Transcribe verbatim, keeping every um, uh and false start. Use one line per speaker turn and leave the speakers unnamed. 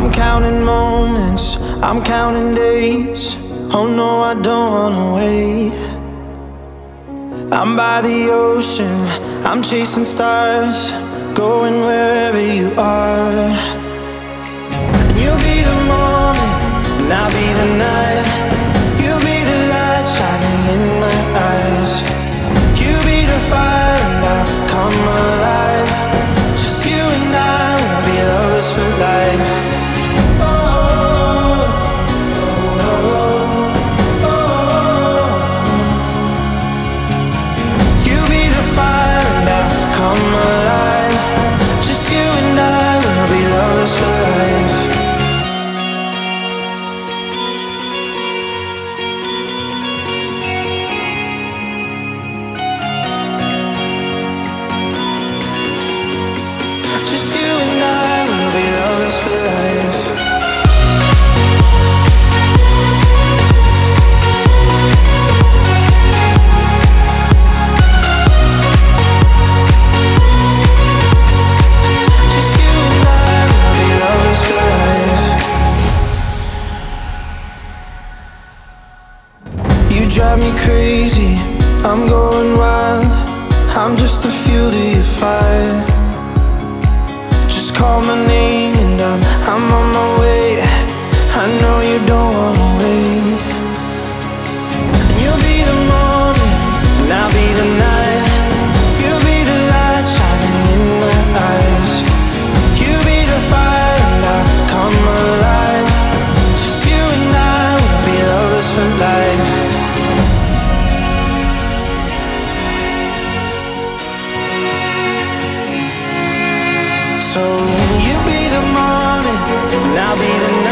I'm counting moments, I'm counting days. Oh no, I don't wanna wait. I'm by the ocean, I'm chasing stars, going wherever you are. And you'll be the morning, and I'll be the night. You'll be the light shining in my eyes. You'll be the fire, and I'll come alive. Just you and I, we'll be lovers for life. Come alive, just you and I, we'll be lovers for life. Just you and I, we'll be lovers for life. You drive me crazy, I'm going wild. I'm just the fuel to your fire. Just call my name and I'm, I'm on my way. I know you don't wanna wait. And you'll be the morning, and I'll be the night. You'll be the light shining in my eyes. You'll be the fire and I'll come alive. Just you and I, we'll be lovers for life. So you be the morning, and I'll be the night.